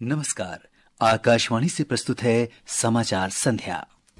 नमस्कार। आकाशवाणी से प्रस्तुत है समाचार संध्या।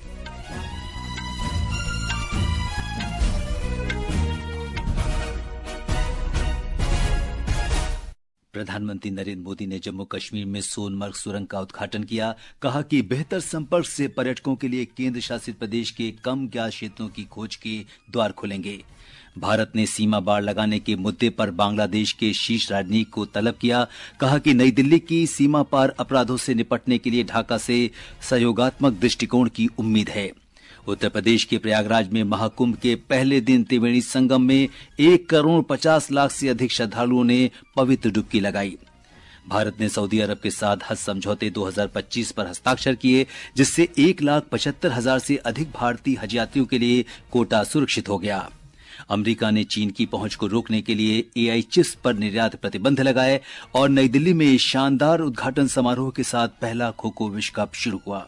प्रधानमंत्री नरेंद्र मोदी ने जम्मू कश्मीर में सोनमर्ग सुरंग का उद्घाटन किया। कहा कि बेहतर संपर्क से पर्यटकों के लिए केंद्र शासित प्रदेश के कम ज्ञात क्षेत्रों की खोज के द्वार खुलेंगे। भारत ने सीमा बाड़ लगाने के मुद्दे पर बांग्लादेश के शीर्ष राजनयिक को तलब किया। कहा कि नई दिल्ली की सीमा पार अपराधों से निपटने के लिए ढाका से सहयोगात्मक दृष्टिकोण की उम्मीद है। उत्तर प्रदेश के प्रयागराज में महाकुंभ के पहले दिन त्रिवेणी संगम में 1,50,00,000 से अधिक श्रद्धालुओं ने पवित्र डुबकी लगाई। भारत ने सऊदी अरब के साथ हज समझौते 2025 पर हस्ताक्षर किए, जिससे 1,75,000 से अधिक भारतीय हज यात्रियों के लिए कोटा सुरक्षित हो गया। अमेरिका ने चीन की पहुंच को रोकने के लिए AI चिप्स पर निर्यात प्रतिबंध लगाए और नई दिल्ली में शानदार उद्घाटन समारोह के साथ पहला खो-खो विश्व कप शुरू हुआ।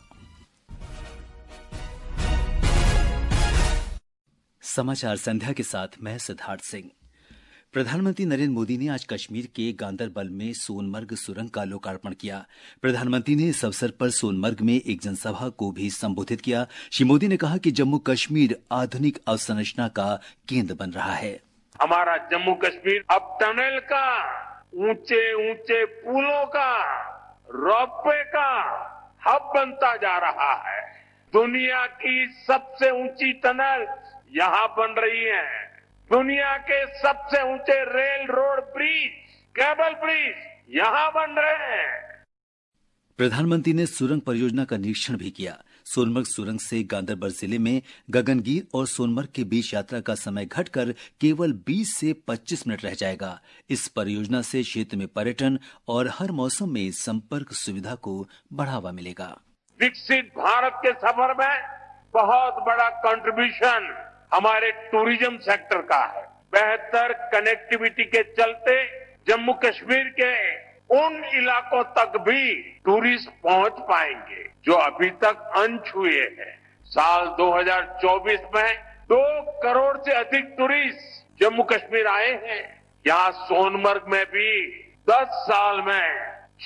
समाचार संध्या के साथ मैं सिद्धार्थ सिंह। प्रधानमंत्री नरेंद्र मोदी ने आज कश्मीर के गांदरबल में सोनमर्ग सुरंग का लोकार्पण किया। प्रधानमंत्री ने इस अवसर पर सोनमर्ग में एक जनसभा को भी संबोधित किया। श्री मोदी ने कहा कि जम्मू कश्मीर आधुनिक अवसंरचना का केंद्र बन रहा है। हमारा जम्मू कश्मीर अब टनल का, ऊंचे ऊंचे पुलों का, रोपवे का हब बनता जा रहा है। दुनिया की सबसे ऊंची टनल यहाँ बन रही है। दुनिया के सबसे ऊंचे rail road bridge, cable bridge यहाँ बन रहे हैं। प्रधानमंत्री ने सुरंग परियोजना का निरीक्षण भी किया। सोनमर्ग सुरंग से गांदरबल जिले में गगनगीर और सोनमर्ग के बीच यात्रा का समय घटकर केवल 20 से 25 मिनट रह जाएगा। इस परियोजना से क्षेत्र में पर्यटन और हर मौसम में संपर्क सुविधा को बढ़ावा मिलेगा। विकसित भारत के सफर में बहुत बड़ा कंट्रीब्यूशन हमारे टूरिज्म सेक्टर का है। बेहतर कनेक्टिविटी के चलते जम्मू कश्मीर के उन इलाकों तक भी टूरिस्ट पहुंच पाएंगे जो अभी तक अनछुए हैं। साल 2024 में 2 करोड़ से अधिक टूरिस्ट जम्मू कश्मीर आए हैं। यहाँ सोनमर्ग में भी 10 साल में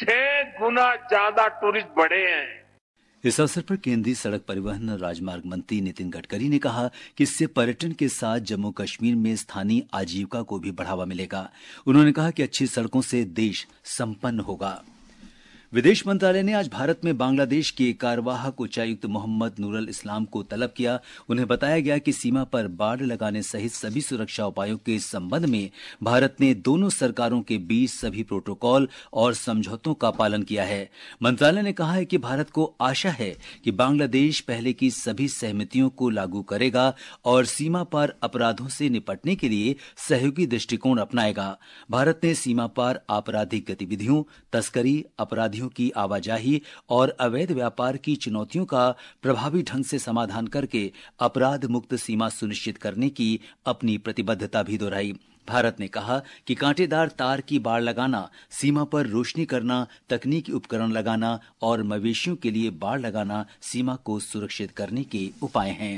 6 गुना ज्यादा टूरिस्ट बढ़े हैं। इस अवसर पर केंद्रीय सड़क परिवहन और राजमार्ग मंत्री नितिन गडकरी ने कहा कि इससे पर्यटन के साथ जम्मू कश्मीर में स्थानीय आजीविका को भी बढ़ावा मिलेगा। उन्होंने कहा कि अच्छी सड़कों से देश संपन्न होगा। विदेश मंत्रालय ने आज भारत में बांग्लादेश के कार्यवाहक उच्चायुक्त मोहम्मद नूरुल इस्लाम को तलब किया। उन्हें बताया गया कि सीमा पर बाड़ लगाने सहित सभी सुरक्षा उपायों के संबंध में भारत ने दोनों सरकारों के बीच सभी प्रोटोकॉल और समझौतों का पालन किया है। मंत्रालय ने कहा है कि भारत को आशा है कि बांग्लादेश पहले की सभी सहमतियों को लागू करेगा और सीमा पार अपराधों से निपटने के लिए सहयोगी दृष्टिकोण अपनाएगा। भारत ने सीमा पार आपराधिक गतिविधियों, तस्करी, अपराधियों की आवाजाही और अवैध व्यापार की चुनौतियों का प्रभावी ढंग से समाधान करके अपराध मुक्त सीमा सुनिश्चित करने की अपनी प्रतिबद्धता भी दोहराई। भारत ने कहा कि कांटेदार तार की बाड़ लगाना, सीमा पर रोशनी करना, तकनीकी उपकरण लगाना और मवेशियों के लिए बाड़ लगाना सीमा को सुरक्षित करने के उपाय हैं।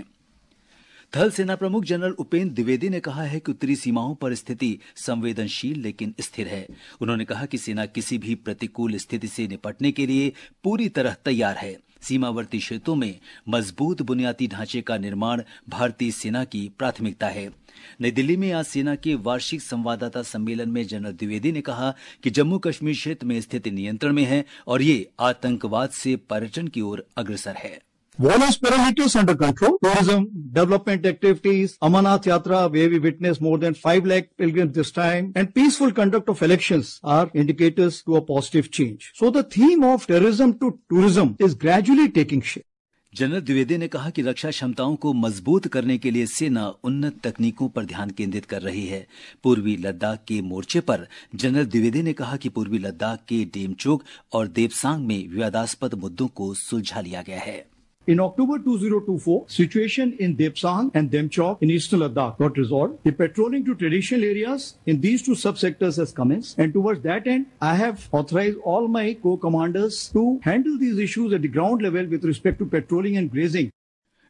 थल सेना प्रमुख जनरल उपेंद्र द्विवेदी ने कहा है कि उत्तरी सीमाओं पर स्थिति संवेदनशील लेकिन स्थिर है। उन्होंने कहा कि सेना किसी भी प्रतिकूल स्थिति से निपटने के लिए पूरी तरह तैयार है। सीमावर्ती क्षेत्रों में मजबूत बुनियादी ढांचे का निर्माण भारतीय सेना की प्राथमिकता है। नई दिल्ली में आज सेना के वार्षिक संवाददाता सम्मेलन में जनरल द्विवेदी ने कहा कि जम्मू कश्मीर क्षेत्र में स्थिति नियंत्रण में है और ये आतंकवाद से पर्यटन की ओर अग्रसर है। Violence parameters under control, tourism, development activities, Amarnath Yatra, where we witnessed more than 5 lakh pilgrims this time, and peaceful conduct of elections are indicators to a positive change. So the theme of terrorism to tourism is gradually taking shape. General Dwivedi ने कहा कि रक्षा क्षमताओं को मजबूत करने के लिए सेना उन्नत तकनीकों पर ध्यान केंद्रित कर रही है। पूर्वी लद्दाख के मोर्चे पर जनरल द्विवेदी ने कहा कि पूर्वी लद्दाख के डेमचोक और देपसांग में विवादास्पद मुद्दों को सुलझा लिया गया है। In October 2024, situation in Depsang and Demchok in eastern Ladakh got resolved. The patrolling to traditional areas in these 2 subsectors has commenced, and towards that end, I have authorized all my co-commanders to handle these issues at the ground level with respect to patrolling and grazing.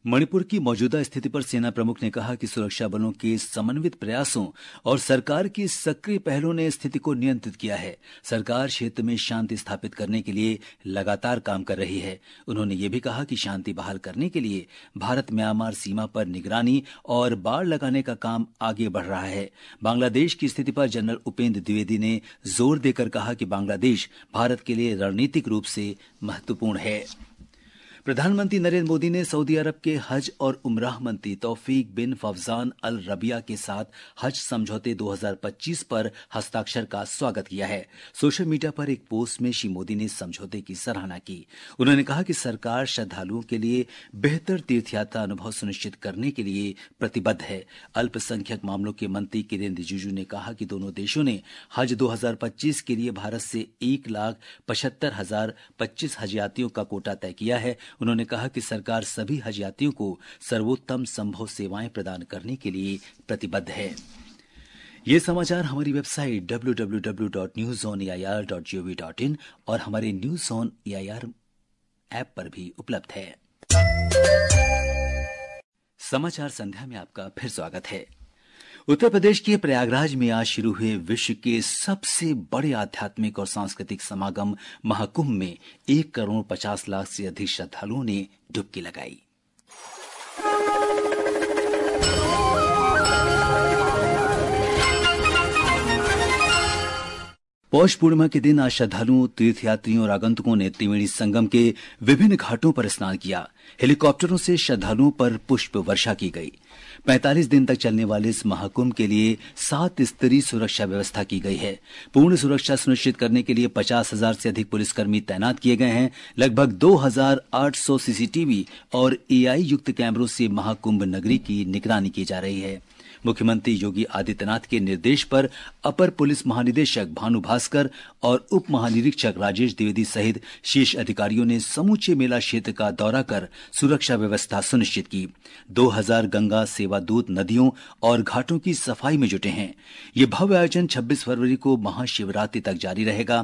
Manipur की मौजूदा स्थिति पर सेना प्रमुख ने कहा कि सुरक्षा बलों के समन्वित प्रयासों और सरकार की सक्रिय पहलों ने स्थिति को नियंत्रित किया है। सरकार क्षेत्र में शांति स्थापित करने के लिए लगातार काम कर रही है। उन्होंने ये भी कहा कि शांति बहाल करने के लिए भारत म्यांमार सीमा पर निगरानी और बाड़ लगाने का काम आगे बढ़ रहा है। बांग्लादेश की स्थिति पर जनरल उपेंद्र द्विवेदी ने जोर देकर कहा कि बांग्लादेश भारत के लिए रणनीतिक रूप से महत्वपूर्ण है। प्रधानमंत्री नरेंद्र मोदी ने सऊदी अरब के हज और उमराह मंत्री तौफीक बिन फौजान अल रबिया के साथ हज समझौते 2025 पर हस्ताक्षर का स्वागत किया है। सोशल मीडिया पर एक पोस्ट में श्री मोदी ने समझौते की सराहना की। उन्होंने कहा कि सरकार श्रद्धालुओं के लिए बेहतर तीर्थयात्रा अनुभव सुनिश्चित करने के लिए प्रतिबद्ध है। अल्पसंख्यक मामलों के मंत्री किरेन रिजिजू ने कहा कि दोनों देशों ने हज 2025 के लिए भारत से 1,75,025 हज यात्रियों का कोटा तय किया है। उन्होंने कहा कि सरकार सभी हज यात्रियों को सर्वोत्तम संभव सेवाएं प्रदान करने के लिए प्रतिबद्ध है। ये समाचार हमारी वेबसाइट www.newsoneair.gov.in और हमारे न्यूज ऑन एआईआर ऐप पर भी उपलब्ध है। समाचार संध्या में आपका फिर स्वागत है। उत्तर प्रदेश के प्रयागराज में आज शुरू हुए विश्व के सबसे बड़े आध्यात्मिक और सांस्कृतिक समागम महाकुंभ में 1,50,00,000 से अधिक श्रद्धालुओं ने डुबकी लगाई। पौष पूर्णिमा के दिन आज श्रद्धालुओं, तीर्थयात्रियों और आगंतुकों ने त्रिवेणी संगम के विभिन्न घाटों पर स्नान किया। हेलीकॉप्टरों से श्रद्धालुओं पर पुष्प वर्षा की गई। 45 दिन तक चलने वाले इस महाकुंभ के लिए 7 स्तरीय सुरक्षा व्यवस्था की गई है। पूर्ण सुरक्षा सुनिश्चित करने के लिए 50,000 से अधिक पुलिसकर्मी तैनात किए गए हैं। लगभग 2,800 सीसीटीवी और एआई युक्त कैमरों से महाकुंभ नगरी की निगरानी की जा रही है। मुख्यमंत्री योगी आदित्यनाथ के निर्देश पर अपर पुलिस महानिदेशक भानु भास्कर और उप महानिरीक्षक राजेश द्विवेदी सहित शीर्ष अधिकारियों ने समूचे मेला क्षेत्र का दौरा कर सुरक्षा व्यवस्था सुनिश्चित की। 2000 गंगा सेवा दूत नदियों और घाटों की सफाई में जुटे हैं। ये भव्य आयोजन 26 फरवरी को महाशिवरात्रि तक जारी रहेगा।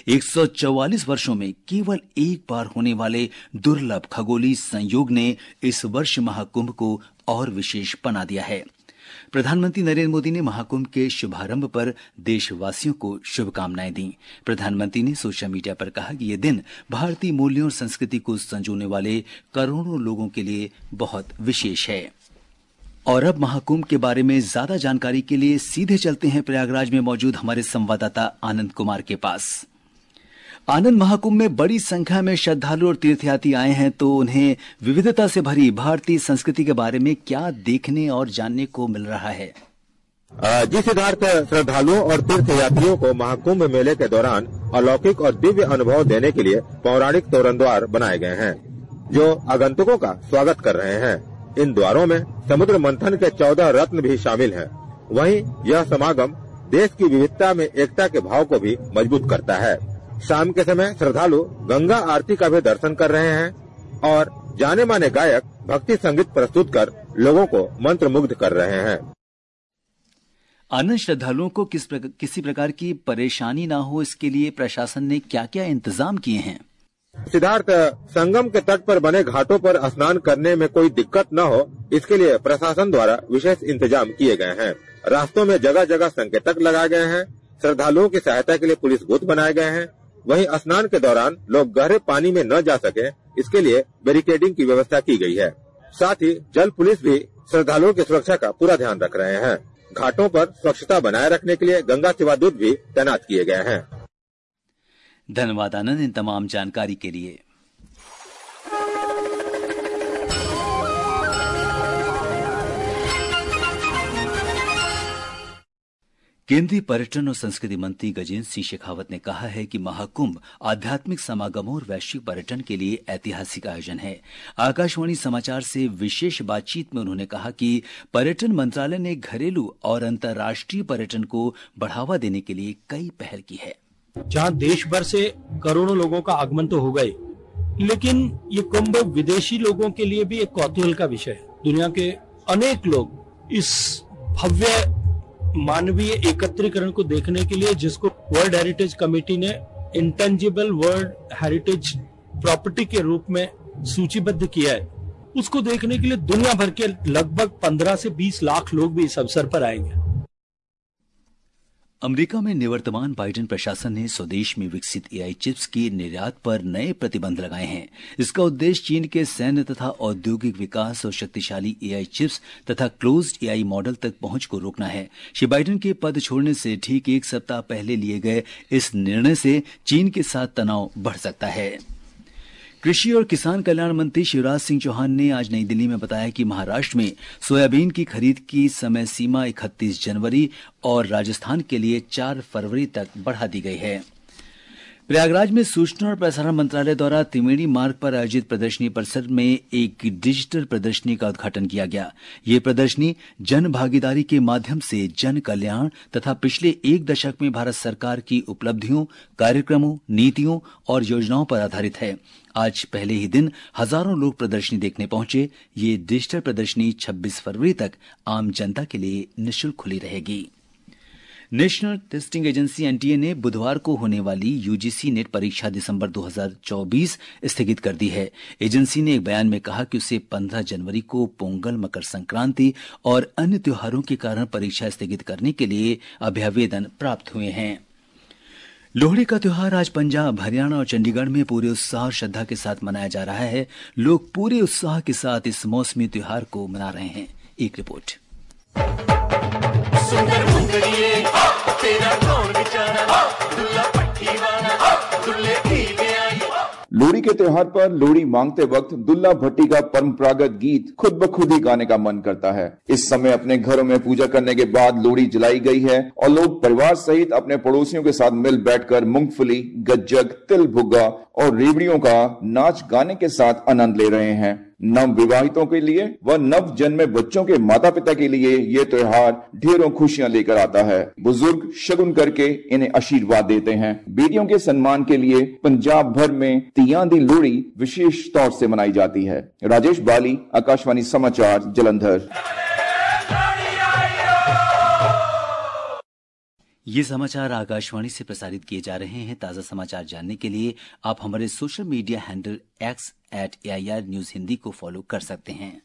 144 वर्षों में केवल एक बार होने वाले दुर्लभ खगोलीय संयोग ने इस वर्ष महाकुंभ को और विशेष बना दिया है। प्रधानमंत्री नरेंद्र मोदी ने महाकुंभ के शुभारंभ पर देशवासियों को शुभकामनाएं दी। प्रधानमंत्री ने सोशल मीडिया पर कहा कि यह दिन भारतीय मूल्यों और संस्कृति को संजोने वाले करोड़ों लोगों के लिए बहुत विशेष है। और अब महाकुंभ के बारे में ज्यादा जानकारी के लिए सीधे चलते हैं प्रयागराज में मौजूद हमारे संवाददाता आनंद कुमार के पास। आनंद, महाकुंभ में बड़ी संख्या में श्रद्धालु और तीर्थयात्री आए हैं, तो उन्हें विविधता से भरी भारतीय संस्कृति के बारे में क्या देखने और जानने को मिल रहा है? जी सिद्धार्थ, श्रद्धालुओं और तीर्थयात्रियों को महाकुंभ मेले के दौरान अलौकिक और दिव्य अनुभव देने के लिए पौराणिक तोरण द्वार बनाए गए हैं, जो आगंतुकों का स्वागत कर रहे हैं। इन द्वारों में समुद्र मंथन के 14 रत्न भी शामिल हैं। वहीं यह समागम देश की विविधता में एकता के भाव को भी मजबूत करता है। शाम के समय श्रद्धालु गंगा आरती का भी दर्शन कर रहे हैं और जाने माने गायक भक्ति संगीत प्रस्तुत कर लोगों को मंत्रमुग्ध कर रहे हैं। आनंद, श्रद्धालुओं को किसी प्रकार की परेशानी ना हो, इसके लिए प्रशासन ने क्या क्या इंतजाम किए हैं? सिद्धार्थ, संगम के तट पर बने घाटों पर स्नान करने में कोई दिक्कत न हो, इसके लिए प्रशासन द्वारा विशेष इंतजाम किए गए हैं। रास्तों में जगह जगह संकेतक लगाए गए हैं। श्रद्धालुओं की सहायता के लिए पुलिस बूथ बनाए गए हैं। वहीं स्नान के दौरान लोग गहरे पानी में न जा सके, इसके लिए बैरिकेडिंग की व्यवस्था की गई है। साथ ही जल पुलिस भी श्रद्धालुओं की सुरक्षा का पूरा ध्यान रख रहे हैं। घाटों पर स्वच्छता बनाए रखने के लिए गंगा सेवा दूत भी तैनात किए गए हैं। धन्यवाद आनंद, इन तमाम जानकारी के लिए। केंद्रीय पर्यटन और संस्कृति मंत्री गजेंद्र सिंह शेखावत ने कहा है कि महाकुंभ आध्यात्मिक समागमों और वैश्विक पर्यटन के लिए ऐतिहासिक आयोजन है। आकाशवाणी समाचार से विशेष बातचीत में उन्होंने कहा कि पर्यटन मंत्रालय ने घरेलू और अंतर्राष्ट्रीय पर्यटन को बढ़ावा देने के लिए कई पहल की है। जहां देश भर से करोड़ों लोगों का आगमन तो हो गए, लेकिन ये कुंभ विदेशी लोगों के लिए भी एक कौतूहल का विषय है। दुनिया के अनेक लोग इस भव्य मानवीय एकत्रीकरण को देखने के लिए, जिसको वर्ल्ड हेरिटेज कमेटी ने इंटेंजिबल वर्ल्ड हेरिटेज प्रॉपर्टी के रूप में सूचीबद्ध किया है, उसको देखने के लिए दुनिया भर के लगभग 15 से 20 लाख लोग भी इस अवसर पर आएंगे। अमेरिका में निवर्तमान बाइडेन प्रशासन ने स्वदेश में विकसित एआई चिप्स के निर्यात पर नए प्रतिबंध लगाए हैं। इसका उद्देश्य चीन के सैन्य तथा औद्योगिक विकास और शक्तिशाली एआई चिप्स तथा क्लोज्ड एआई मॉडल तक पहुंच को रोकना है। श्री बाइडेन के पद छोड़ने से ठीक एक सप्ताह पहले लिए गए इस निर्णय से चीन के साथ तनाव बढ़ सकता है। कृषि और किसान कल्याण मंत्री शिवराज सिंह चौहान ने आज नई दिल्ली में बताया कि महाराष्ट्र में सोयाबीन की खरीद की समय सीमा 31 जनवरी और राजस्थान के लिए 4 फरवरी तक बढ़ा दी गई है। प्रयागराज में सूचना और प्रसारण मंत्रालय द्वारा त्रिवेणी मार्ग पर आयोजित प्रदर्शनी परिसर में एक डिजिटल प्रदर्शनी का उद्घाटन किया गया। ये प्रदर्शनी जन भागीदारी के माध्यम से जन कल्याण तथा पिछले एक दशक में भारत सरकार की उपलब्धियों, कार्यक्रमों, नीतियों और योजनाओं पर आधारित है। आज पहले ही दिन हजारों लोग प्रदर्शनी देखने पहुंचे। ये डिजिटल प्रदर्शनी 26 फरवरी तक आम जनता के लिए निःशुल्क खुली रहेगी। नेशनल टेस्टिंग एजेंसी एनटीए ने बुधवार को होने वाली यूजीसी नेट परीक्षा दिसंबर 2024 स्थगित कर दी है। एजेंसी ने एक बयान में कहा कि उसे 15 जनवरी को पोंगल, मकर संक्रांति और अन्य त्योहारों के कारण परीक्षा स्थगित करने के लिए अभ्यावेदन प्राप्त हुए हैं। लोहड़ी का त्योहार आज पंजाब, हरियाणा और चंडीगढ़ में पूरे उत्साह और श्रद्धा के साथ मनाया जा रहा है। लोग पूरे उत्साह के साथ इस मौसमी त्योहार को मना रहे हैं। एक रिपोर्ट। लोहड़ी के त्योहार पर लोहड़ी मांगते वक्त दुल्ला भट्टी का परंपरागत गीत खुद ब खुद ही गाने का मन करता है। इस समय अपने घरों में पूजा करने के बाद लोहड़ी जलाई गई है और लोग परिवार सहित अपने पड़ोसियों के साथ मिल बैठकर मूंगफली, गज्जक, तिल भुग्गा और रेवड़ियों का नाच गाने के साथ आनंद ले रहे हैं। नव विवाहितों के लिए व नव जन्मे बच्चों के माता पिता के लिए ये त्योहार ढेरों खुशियां लेकर आता है। बुजुर्ग शगुन करके इन्हें आशीर्वाद देते हैं। बेटियों के सम्मान के लिए पंजाब भर में तियां दी लोहड़ी विशेष तौर से मनाई जाती है। राजेश बाली, आकाशवाणी समाचार, जलंधर। ये समाचार आकाशवाणी से प्रसारित किए जा रहे हैं। ताजा समाचार जानने के लिए आप हमारे social media handle x@AIR news Hindi को फॉलो कर सकते हैं।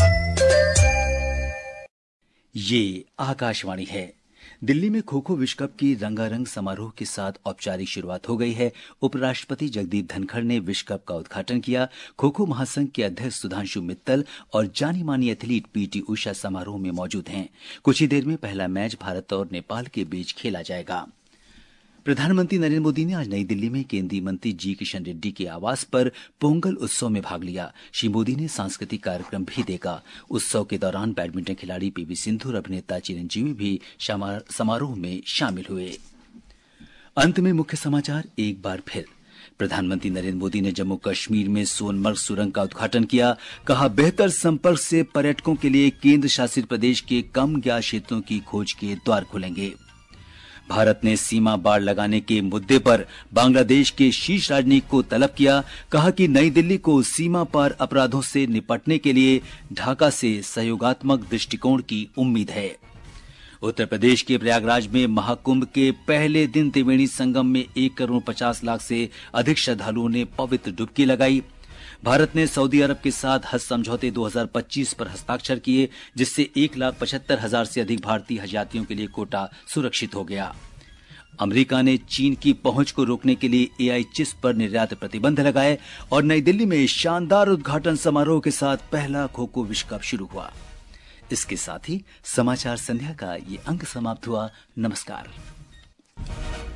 ये आकाशवाणी है। दिल्ली में खो खो विश्व कप की रंगारंग समारोह के साथ औपचारिक शुरुआत हो गई है। उपराष्ट्रपति जगदीप धनखड़ ने विश्व कप का उद्घाटन किया। खो खो महासंघ के अध्यक्ष सुधांशु मित्तल और जानी मानी एथलीट पीटी उषा समारोह में मौजूद हैं। कुछ ही देर में पहला मैच भारत और नेपाल के बीच खेला जाएगा। प्रधानमंत्री नरेंद्र मोदी ने आज नई दिल्ली में केंद्रीय मंत्री जी किशन रेड्डी के आवास पर पोंगल उत्सव में भाग लिया। श्री मोदी ने सांस्कृतिक कार्यक्रम भी देखा। उत्सव के दौरान बैडमिंटन खिलाड़ी पीवी सिंधु और अभिनेता चिरंजीवी भी समारोह में शामिल हुए। अंत में मुख्य समाचार एक बार फिर। प्रधानमंत्री नरेंद्र मोदी ने जम्मू कश्मीर में सोनमर्ग सुरंग का उद्घाटन किया। कहा, बेहतर संपर्क से पर्यटकों के लिए केंद्र शासित प्रदेश के कम ज्ञात क्षेत्रों की खोज के द्वार खुलेंगे। भारत ने सीमा बाड़ लगाने के मुद्दे पर बांग्लादेश के शीर्ष राजनयिक को तलब किया। कहा कि नई दिल्ली को सीमा पार अपराधों से निपटने के लिए ढाका से सहयोगात्मक दृष्टिकोण की उम्मीद है। उत्तर प्रदेश के प्रयागराज में महाकुंभ के पहले दिन त्रिवेणी संगम में 1,50,00,000 से अधिक श्रद्धालुओं ने पवित्र डुबकी लगाई। भारत ने सऊदी अरब के साथ हज समझौते 2025 पर हस्ताक्षर किए, जिससे 1,75,000 से अधिक भारतीय हज यात्रियों के लिए कोटा सुरक्षित हो गया। अमेरिका ने चीन की पहुंच को रोकने के लिए एआई चिप्स पर निर्यात प्रतिबंध लगाए और नई दिल्ली में शानदार उद्घाटन समारोह के साथ पहला खो खो विश्व कप शुरू हुआ। इसके साथ ही समाचार संध्या का ये अंक समाप्त हुआ। नमस्कार।